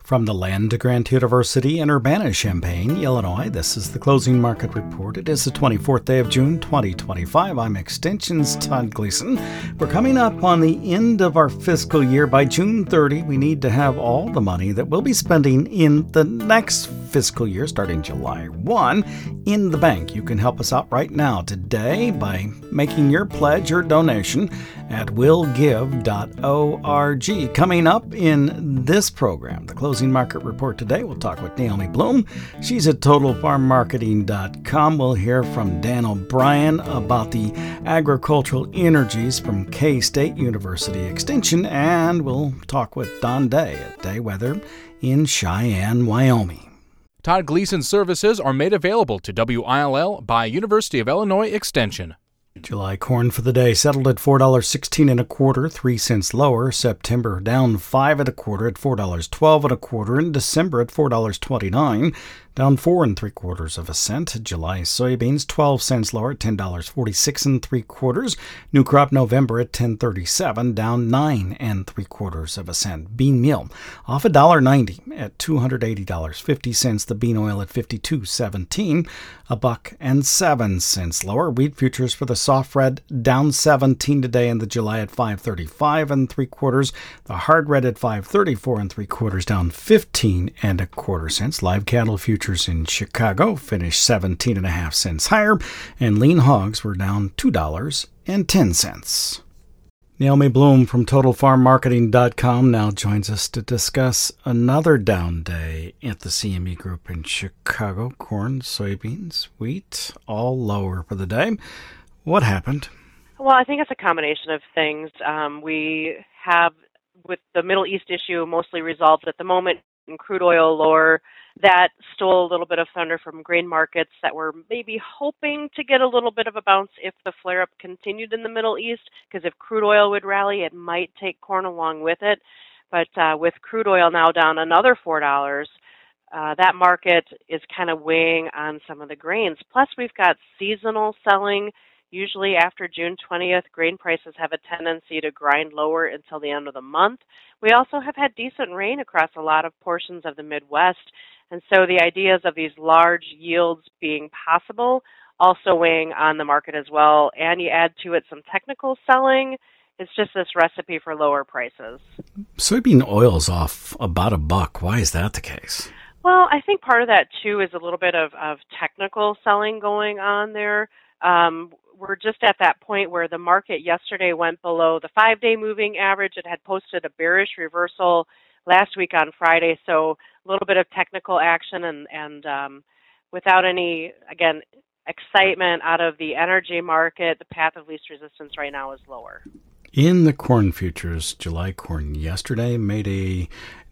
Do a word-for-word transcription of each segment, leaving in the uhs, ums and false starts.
From the Land Grant University in Urbana-Champaign, Illinois, this is the Closing Market Report. It is the twenty-fourth day of June, twenty twenty-five. I'm Extension's Todd Gleason. We're coming up on the end of our fiscal year. By June thirtieth, we need to have all the money that we'll be spending in the next fiscal year, starting July first, in the bank. You can help us out right now today by making your pledge or donation at will give dot org. Coming up in this program, the Closing Market Report today, we'll talk with Naomi Bloom. She's at total farm marketing dot com. We'll hear from Dan O'Brien about the agricultural energies from K-State University Extension, and we'll talk with Don Day at Day Weather in Cheyenne, Wyoming. Todd Gleason services are made available to W I L L by University of Illinois Extension. July corn for the day settled at four dollars and sixteen cents and a quarter, three cents lower. September down five and a quarter at four dollars and twelve and a quarter. In December at four dollars and twenty-nine, down four and three quarters of a cent. July soybeans twelve cents lower at ten dollars and forty-six and three quarters. New crop November at ten thirty-seven, down nine and three quarters of a cent. Bean meal off a dollar ninety at two hundred eighty dollars and fifty cents. The bean oil at fifty-two seventeen, a buck and seven cents lower. Wheat futures for the soft red down seventeen today in the July at five thirty-five and three quarters. The hard red at five thirty-four and three quarters, down fifteen and a quarter cents. Live cattle futures in Chicago finished seventeen and a half cents higher, and lean hogs were down two dollars and ten cents. Naomi Bloom from total farm marketing dot com now joins us to discuss another down day at the C M E Group in Chicago. Corn, soybeans, wheat, all lower for the day. What happened? Well, I think it's a combination of things. Um, we have, with the Middle East issue mostly resolved at the moment, and crude oil lower, that stole a little bit of thunder from grain markets that were maybe hoping to get a little bit of a bounce if the flare-up continued in the Middle East, because if crude oil would rally, it might take corn along with it. But uh, with crude oil now down another four dollars, uh, that market is kind of weighing on some of the grains. Plus, we've got seasonal selling. Usually after June twentieth, grain prices have a tendency to grind lower until the end of the month. We also have had decent rain across a lot of portions of the Midwest, and so the ideas of these large yields being possible also weighing on the market as well. And you add to it some technical selling. It's just this recipe for lower prices. Soybean oil's off about a buck. Why is that the case? Well, I think part of that, too, is a little bit of, of technical selling going on there. Um, we're just at that point where the market yesterday went below the five-day moving average. It had posted a bearish reversal last week on Friday, so a little bit of technical action and, and um, without any, again, excitement out of the energy market, the path of least resistance right now is lower. In the corn futures, July corn yesterday made a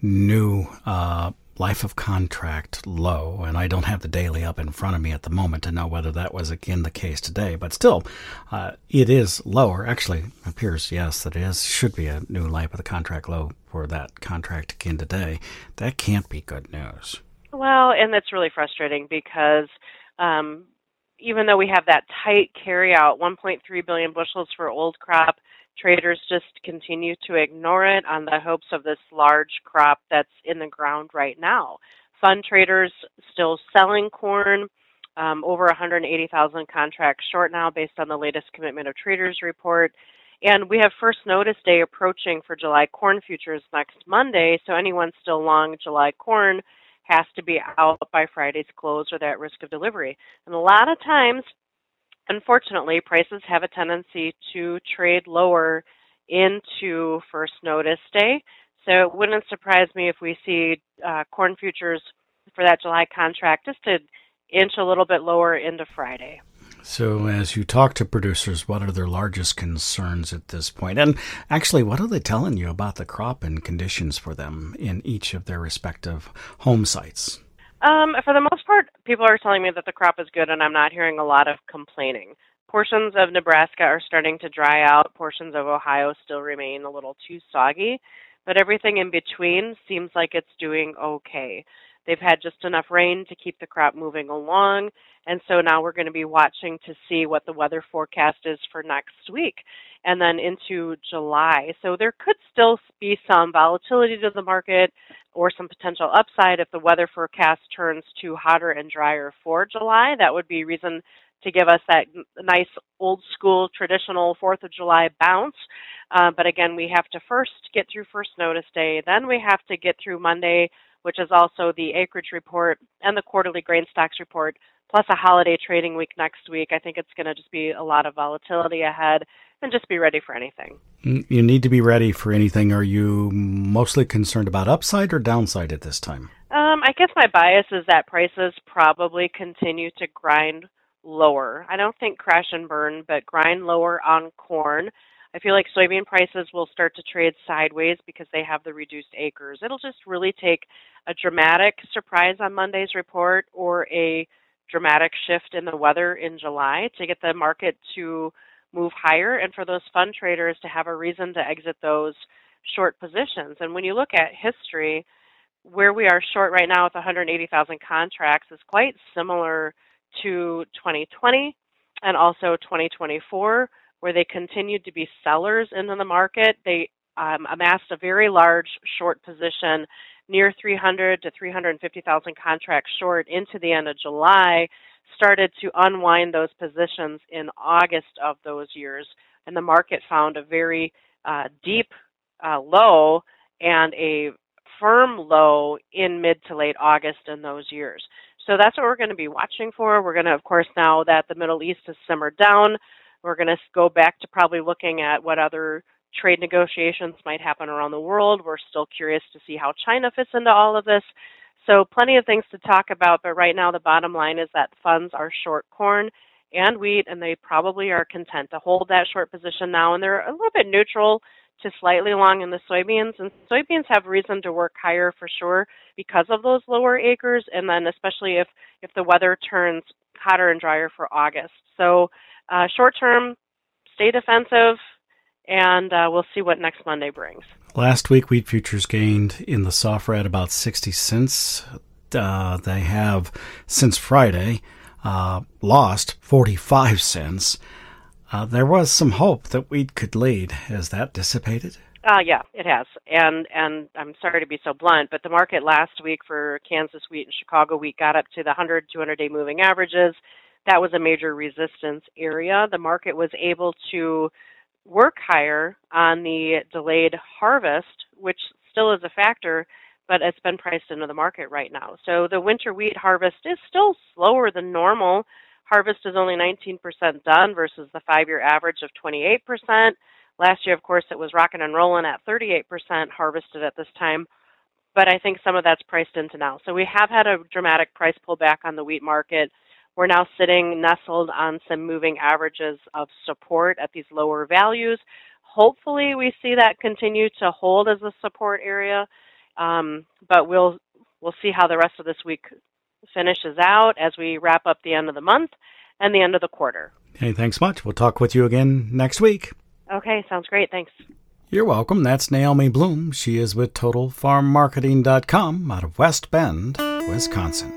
new uh life of contract low, and I don't have the daily up in front of me at the moment to know whether that was again the case today, but still, uh, it is lower. Actually, appears, yes, that it is, should be a new life of the contract low for that contract again today. That can't be good news. Well, and that's really frustrating because um, even though we have that tight carryout, one point three billion bushels for old crop, traders just continue to ignore it on the hopes of this large crop that's in the ground right now. Fund traders still selling corn, um, over one hundred eighty thousand contracts short now based on the latest Commitment of Traders report. And we have first notice day approaching for July corn futures next Monday, so anyone still long July corn has to be out by Friday's close or they're at risk of delivery. And a lot of times, unfortunately, prices have a tendency to trade lower into first notice day. So it wouldn't surprise me if we see uh, corn futures for that July contract just to inch a little bit lower into Friday. So as you talk to producers, what are their largest concerns at this point? And actually, what are they telling you about the crop and conditions for them in each of their respective home sites? Um, for the most part, people are telling me that the crop is good, and I'm not hearing a lot of complaining. Portions of Nebraska are starting to dry out. Portions of Ohio still remain a little too soggy, but everything in between seems like it's doing okay. They've had just enough rain to keep the crop moving along, and so now we're going to be watching to see what the weather forecast is for next week and then into July. So there could still be some volatility to the market or some potential upside if the weather forecast turns to hotter and drier for July. That would be reason to give us that nice old school traditional fourth of July bounce. Uh, but again, we have to first get through first notice day. Then we have to get through Monday, which is also the acreage report and the quarterly grain stocks report, plus a holiday trading week next week. I think it's going to just be a lot of volatility ahead, and just be ready for anything. You need to be ready for anything. Are you mostly concerned about upside or downside at this time? Um, I guess my bias is that prices probably continue to grind lower. I don't think crash and burn, but grind lower on corn. I feel like soybean prices will start to trade sideways because they have the reduced acres. It'll just really take a dramatic surprise on Monday's report or a dramatic shift in the weather in July to get the market to move higher and for those fund traders to have a reason to exit those short positions. And when you look at history, where we are short right now with one hundred eighty thousand contracts is quite similar to twenty twenty and also twenty twenty-four, where they continued to be sellers into the market. They um, amassed a very large short position near three hundred to three hundred fifty thousand contracts short into the end of July, started to unwind those positions in August of those years, and the market found a very uh, deep uh, low and a firm low in mid to late August in those years. So that's what we're going to be watching for. We're going to, of course, now that the Middle East has simmered down, we're going to go back to probably looking at what other trade negotiations might happen around the world. We're still curious to see how China fits into all of this. So plenty of things to talk about, but right now the bottom line is that funds are short corn and wheat, and they probably are content to hold that short position now, and they're a little bit neutral to slightly long in the soybeans, and soybeans have reason to work higher for sure because of those lower acres, and then especially if, if the weather turns hotter and drier for August. So uh, short term, stay defensive, and uh, we'll see what next Monday brings. Last week, wheat futures gained in the soft red about sixty cents. Uh, they have, since Friday, uh, lost forty-five cents. Uh, there was some hope that wheat could lead. Has that dissipated? Uh, yeah, it has. And and I'm sorry to be so blunt, but the market last week for Kansas wheat and Chicago wheat got up to the one hundred, two hundred day moving averages. That was a major resistance area. The market was able to work higher on the delayed harvest, which still is a factor, but it's been priced into the market right now. So the winter wheat harvest is still slower than normal. Harvest is only nineteen percent done versus the five-year average of twenty-eight percent. Last year, of course, it was rocking and rolling at thirty-eight percent harvested at this time, but I think some of that's priced into now. So we have had a dramatic price pullback on the wheat market. We're now sitting nestled on some moving averages of support at these lower values. Hopefully we see that continue to hold as a support area, um, but we'll we'll see how the rest of this week finishes out as we wrap up the end of the month and the end of the quarter. Hey, thanks much. We'll talk with you again next week. Okay, sounds great. Thanks. You're welcome. That's Naomi Bloom. She is with Total Farm Marketing dot com out of West Bend, Wisconsin.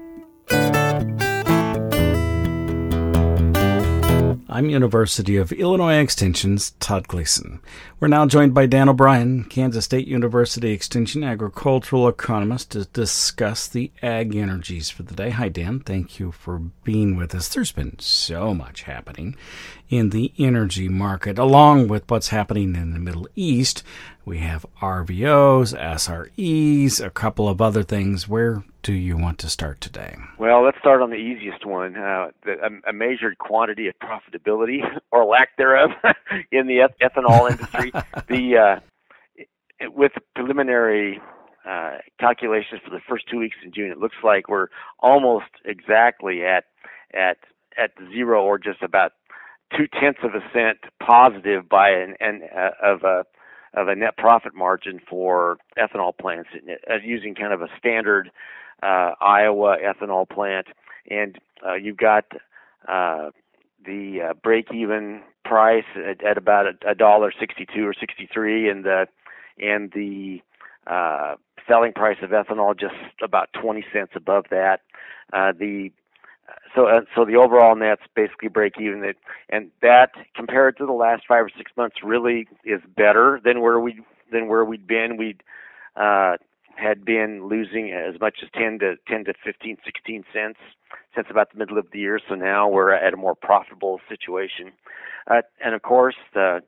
I'm University of Illinois Extension's Todd Gleason. We're now joined by Dan O'Brien, Kansas State University Extension agricultural economist, to discuss the ag energies for the day. Hi, Dan. Thank you for being with us. There's been so much happening in the energy market, along with what's happening in the Middle East. We have R V Os, S R Es, a couple of other things. Where do you want to start today? Well, let's start on the easiest one, uh, the, a, a measured quantity of profitability, or lack thereof, in the eth- ethanol industry. the uh, With preliminary uh, calculations for the first two weeks in June, it looks like we're almost exactly at at at zero, or just about two tenths of a cent positive by an, an uh, of a of a net profit margin for ethanol plants, uh, using kind of a standard uh, Iowa ethanol plant. And uh, you've got uh, the uh, break-even price at, at about a dollar sixty-two or sixty-three, and the and the uh, selling price of ethanol just about twenty cents above that. Uh, the So, uh, so the overall net's basically break even, it, and that compared to the last five or six months really is better than where we than where we'd been. We uh, had been losing as much as ten to ten to fifteen, sixteen cents since about the middle of the year. So now we're at a more profitable situation. Uh, and of course, the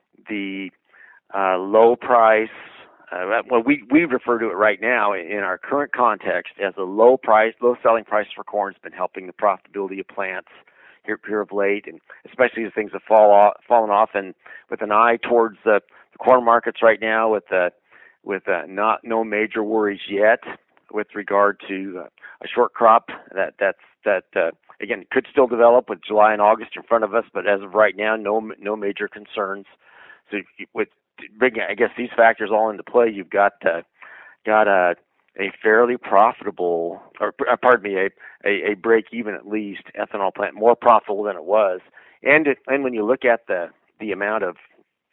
the uh, low price, uh, well, we, we refer to it right now in our current context as a low price, low selling price for corn has been helping the profitability of plants here, here of late, and especially as things have fall off, fallen off, and with an eye towards the, the corn markets right now, with uh, with uh, not no major worries yet with regard to uh, a short crop that that's that uh, again could still develop with July and August in front of us, but as of right now, no no major concerns. So with bringing, I guess, these factors all into play, you've got uh, got a a fairly profitable, or uh, pardon me, a, a, a break-even at least ethanol plant, more profitable than it was. And it, and when you look at the the amount of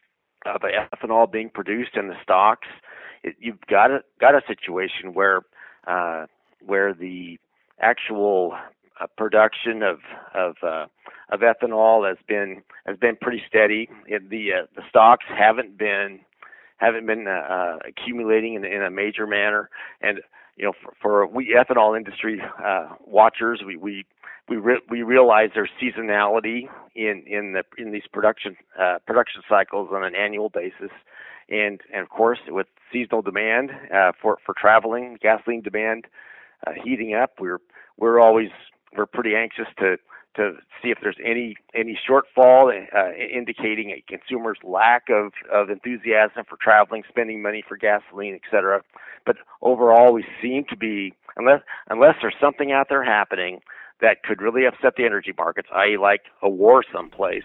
of ethanol being produced in the stocks, it, you've got a got a situation where uh, where the actual uh, production of of uh, of ethanol has been has been pretty steady. It, the uh, the stocks haven't been haven't been uh, uh, accumulating in, in a major manner, and you know, for, for we ethanol industry uh, watchers, we we we, re- we realize there's seasonality in in the in these production uh, production cycles on an annual basis, and and of course with seasonal demand uh, for for traveling, gasoline demand uh, heating up, we're we're always we're pretty anxious to. to see if there's any any shortfall uh, indicating a consumer's lack of, of enthusiasm for traveling, spending money for gasoline, et cetera. But overall, we seem to be, unless unless there's something out there happening that could really upset the energy markets, that is like a war someplace.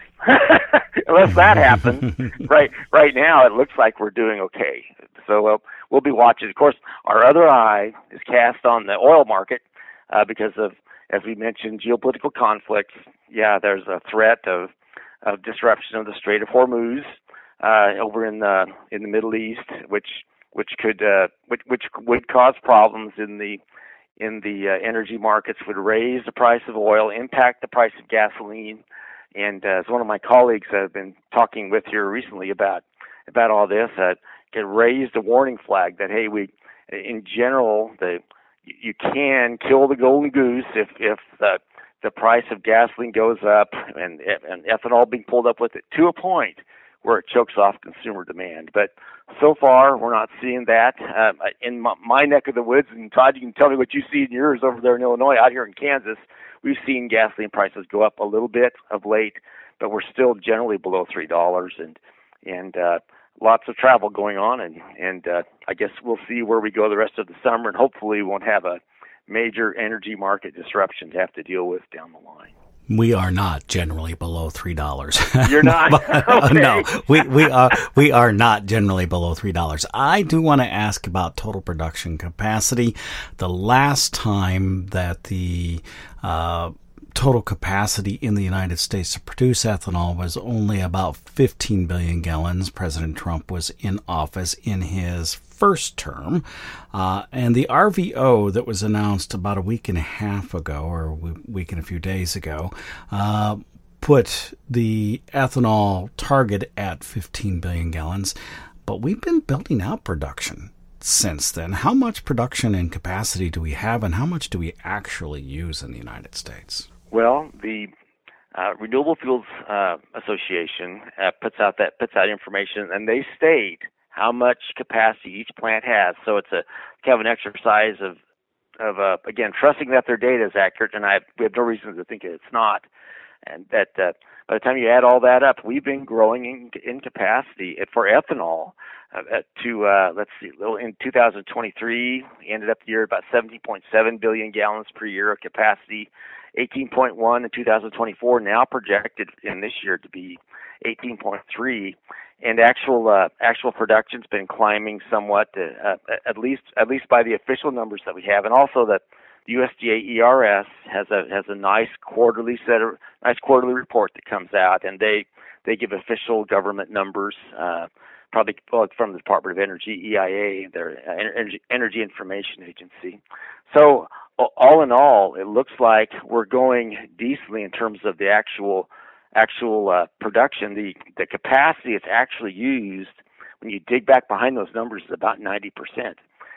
Unless that happens, right right now it looks like we're doing okay. So uh, we'll be watching. Of course, our other eye is cast on the oil market uh, because of, as we mentioned, geopolitical conflicts. Yeah, there's a threat of, of disruption of the Strait of Hormuz uh, over in the in the Middle East, which which could uh, which which would cause problems in the in the uh, energy markets, would raise the price of oil, impact the price of gasoline. And uh, as one of my colleagues I've been talking with here recently about about all this, uh, it raised a warning flag that hey, we in general the you can kill the golden goose if if the the price of gasoline goes up and and ethanol being pulled up with it to a point where it chokes off consumer demand. But so far, we're not seeing that um, in my, my neck of the woods. And Todd, you can tell me what you see in yours over there in Illinois. Out here in Kansas, we've seen gasoline prices go up a little bit of late, but we're still generally below three dollars, and and uh, lots of travel going on, and, and uh, I guess we'll see where we go the rest of the summer, and hopefully we won't have a major energy market disruption to have to deal with down the line. We are not generally below three dollars. You're not? But, okay. No, we, we are we are not generally below three dollars. I do want to ask about total production capacity. The last time that the uh, total capacity in the United States to produce ethanol was only about fifteen billion gallons. President Trump was in office in his first term, uh, and the R V O that was announced about a week and a half ago, or a week and a few days ago, uh, put the ethanol target at fifteen billion gallons, but we've been building out production since then. How much production and capacity do we have, and how much do we actually use in the United States? Well, the uh, Renewable Fuels uh, Association uh, puts out that puts out information, and they state how much capacity each plant has. So it's a kind of an exercise of of uh, again trusting that their data is accurate, and I we have no reason to think it's not. And that uh, by the time you add all that up, we've been growing in, in capacity for ethanol uh, to uh, let's see, in two thousand twenty-three, we ended up the year about seventeen point seven billion gallons per year of capacity. eighteen point one in two thousand twenty-four, now projected in this year to be eighteen point three, and actual uh, actual production's been climbing somewhat, to, uh, at least at least by the official numbers that we have, and also the U S D A E R S has a has a nice quarterly set of nice quarterly report that comes out, and they they give official government numbers, uh, probably from the Department of Energy, E I A, their Energy, Energy Information Agency. So all in all, it looks like we're going decently in terms of the actual actual uh, production. The the capacity it's actually used, when you dig back behind those numbers, is about ninety percent.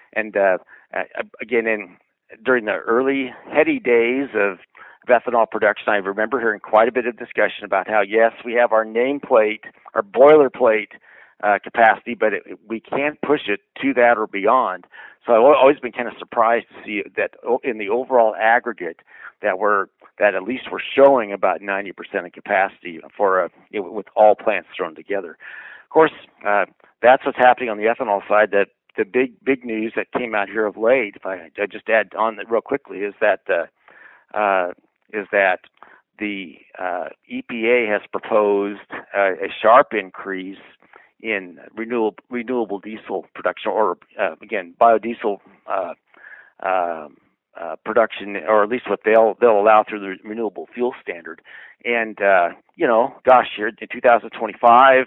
and uh, again, in during the early heady days of, of ethanol production, I remember hearing quite a bit of discussion about how, yes, we have our nameplate, our boilerplate uh, capacity, but it, we can't push it to that or beyond. So I've always been kind of surprised to see that in the overall aggregate that we're that at least we're showing about ninety percent of capacity for a, you know, with all plants thrown together. Of course, uh, that's what's happening on the ethanol side. That the big big news that came out here of late, if I, I just add on that real quickly, is that uh, uh, is that the uh, E P A has proposed uh, a sharp increase in renewable renewable diesel production, or uh, again biodiesel uh, uh, uh, production, or at least what they'll they'll allow through the renewable fuel standard. And uh, you know, gosh, here in two thousand twenty-five,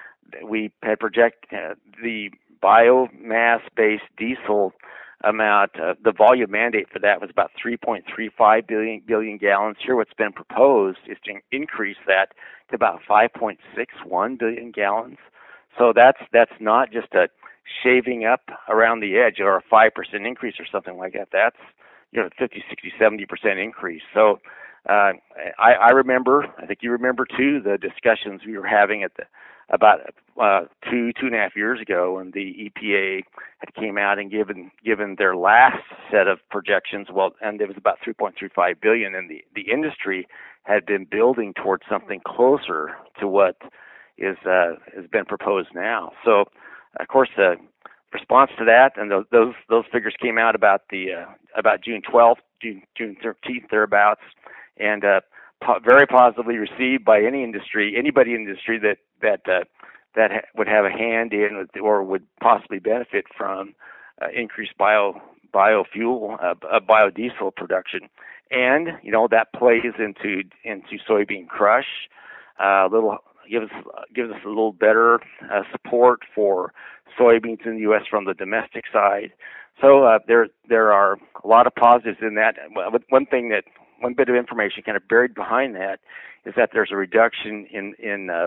we had project uh, the biomass-based diesel amount. Uh, the volume mandate for that was about three point three five billion billion gallons. Here, what's been proposed is to increase that to about five point six one billion gallons. So that's that's not just a shaving up around the edge or a five percent increase or something like that. That's, you know, fifty, sixty, seventy percent increase. So uh, I, I remember, I think you remember too, the discussions we were having at the about uh, two, two and a half years ago when the E P A had came out and given given their last set of projections. Well, and it was about three point three five billion, and the, the industry had been building towards something closer to what is uh, has been proposed now. So, of course, the response to that, and those those, those figures came out about the uh, about June twelfth, June June thirteenth, thereabouts, and uh, po- very positively received by any industry, anybody in the industry that that uh, that ha- would have a hand in or would possibly benefit from uh, increased bio biofuel, uh, uh, biodiesel production, and you know that plays into into soybean crush, uh, a little. gives gives us a little better uh, support for soybeans in the U S from the domestic side. So uh, there there are a lot of positives in that. One thing that one bit of information kind of buried behind that is that there's a reduction in in uh,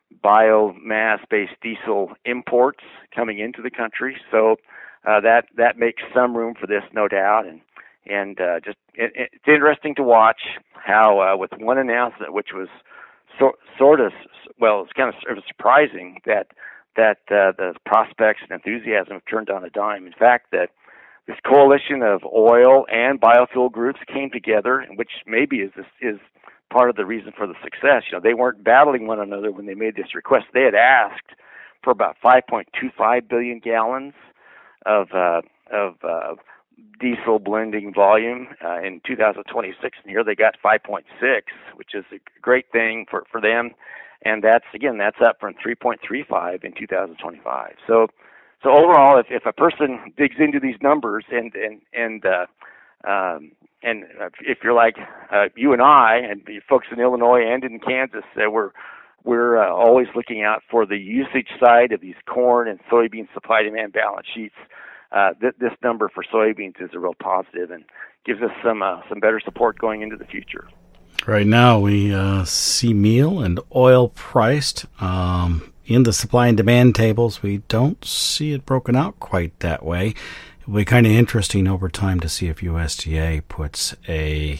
biomass-based diesel imports coming into the country. So uh, that that makes some room for this, no doubt. And and uh, just it, it's interesting to watch how uh, with one announcement, which was So, sort of, well, it's kind of sort of surprising that that uh, the prospects and enthusiasm have turned on a dime. In fact, that this coalition of oil and biofuel groups came together, which maybe is this, is part of the reason for the success. You know, they weren't battling one another when they made this request. They had asked for about five point two five billion gallons of uh, of uh, diesel blending volume uh, in two thousand twenty-six, and here they got five point six, which is a great thing for, for them, and that's again that's up from three point three five in two thousand twenty-five. So, so overall, if, if a person digs into these numbers and and and uh, um, and if you're like uh, you and I and folks in Illinois and in Kansas, uh, we're we're uh, always looking out for the usage side of these corn and soybean supply-demand balance sheets. Uh, th- this number for soybeans is a real positive and gives us some uh, some better support going into the future. Right now, we uh, see meal and oil priced um, in the supply and demand tables. We don't see it broken out quite that way. It'll be kind of interesting over time to see if U S D A puts a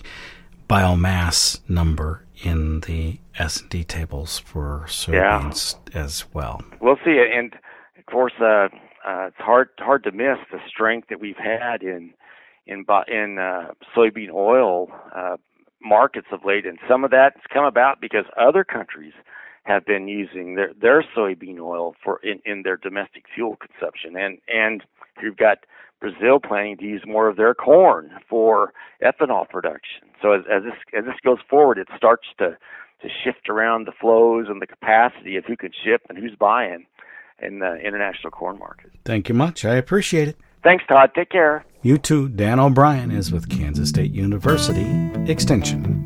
biomass number in the S and D tables for soybeans yeah. as well. We'll see it, and of course. Uh, Uh, it's hard hard to miss the strength that we've had in in in uh, soybean oil uh, markets of late, and some of that has come about because other countries have been using their, their soybean oil for in, in their domestic fuel consumption, and and you've got Brazil planning to use more of their corn for ethanol production. So as, as this as this goes forward, it starts to to shift around the flows and the capacity of who can ship and who's buying in the international corn market. Thank you much. I appreciate it. Thanks, Todd. Take care. You too. Dan O'Brien is with Kansas State University Extension.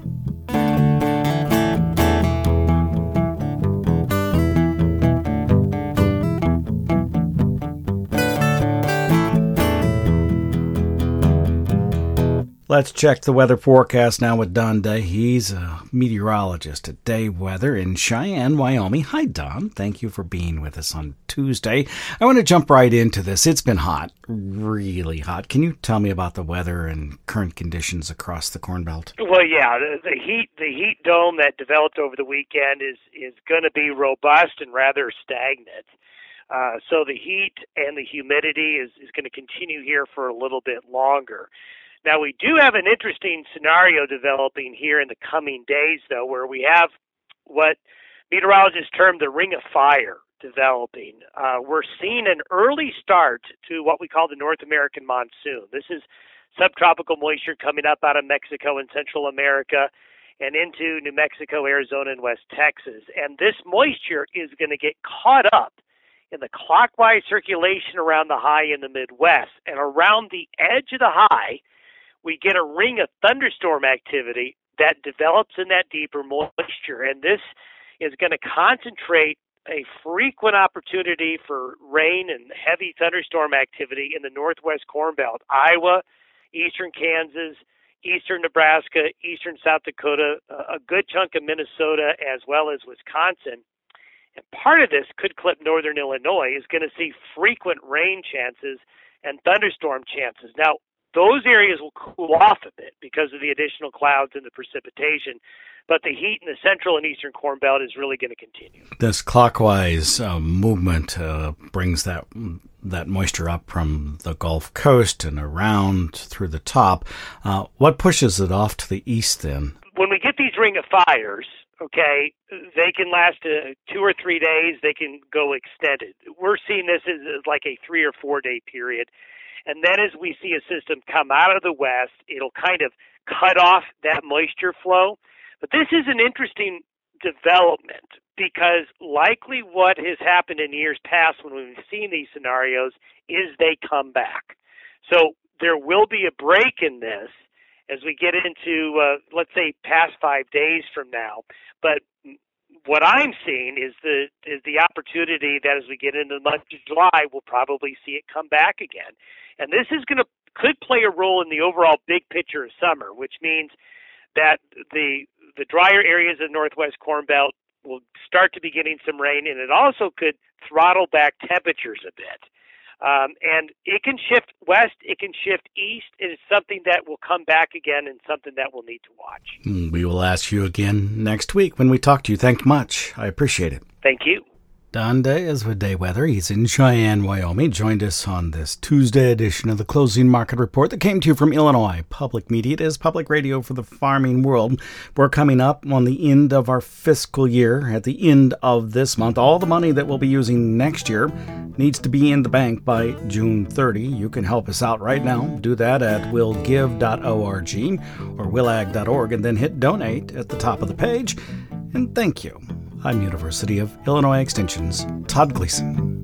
Let's check the weather forecast now with Don Day. He's a meteorologist at Day Weather in Cheyenne, Wyoming. Hi, Don. Thank you for being with us on Tuesday. I want to jump right into this. It's been hot, really hot. Can you tell me about the weather and current conditions across the Corn Belt? Well, yeah, the, the heat the heat dome that developed over the weekend is, is going to be robust and rather stagnant. Uh, so the heat and the humidity is, is going to continue here for a little bit longer. Now, we do have an interesting scenario developing here in the coming days, though, where we have what meteorologists term the ring of fire developing. Uh, we're seeing an early start to what we call the North American monsoon. This is subtropical moisture coming up out of Mexico and Central America and into New Mexico, Arizona, and West Texas. And this moisture is going to get caught up in the clockwise circulation around the high in the Midwest. And around the edge of the high, we get a ring of thunderstorm activity that develops in that deeper moisture. And this is going to concentrate a frequent opportunity for rain and heavy thunderstorm activity in the Northwest Corn Belt, Iowa, eastern Kansas, eastern Nebraska, eastern South Dakota, a good chunk of Minnesota, as well as Wisconsin. And part of this could clip northern Illinois, is going to see frequent rain chances and thunderstorm chances. Now, those areas will cool off a bit because of the additional clouds and the precipitation, but the heat in the central and eastern Corn Belt is really going to continue. This clockwise uh, movement uh, brings that that moisture up from the Gulf Coast and around through the top. Uh, what pushes it off to the east then? When we get these ring of fires, okay, they can last uh, two or three days. They can go extended. We're seeing this as, as like a three or four day period. And then as we see a system come out of the west, it'll kind of cut off that moisture flow. But this is an interesting development because likely what has happened in years past when we've seen these scenarios is they come back. So there will be a break in this as we get into, uh, let's say, past five days from now. But what I'm seeing is the is the opportunity that as we get into the month of July, we'll probably see it come back again. And this is going to could play a role in the overall big picture of summer, which means that the the drier areas of the Northwest Corn Belt will start to be getting some rain, and it also could throttle back temperatures a bit. Um, and it can shift west, it can shift east. It is something that will come back again and something that we'll need to watch. We will ask you again next week when we talk to you. Thank you much. I appreciate it. Thank you. Don Day is with Day Weather. He's in Cheyenne, Wyoming. Joined us on this Tuesday edition of the Closing Market Report that came to you from Illinois Public Media. It is public radio for the farming world. We're coming up on the end of our fiscal year. At the end of this month, all the money that we'll be using next year needs to be in the bank by June thirtieth. You can help us out right now. Do that at will give dot org or will ag dot org and then hit donate at the top of the page. And thank you. I'm University of Illinois Extension's Todd Gleason.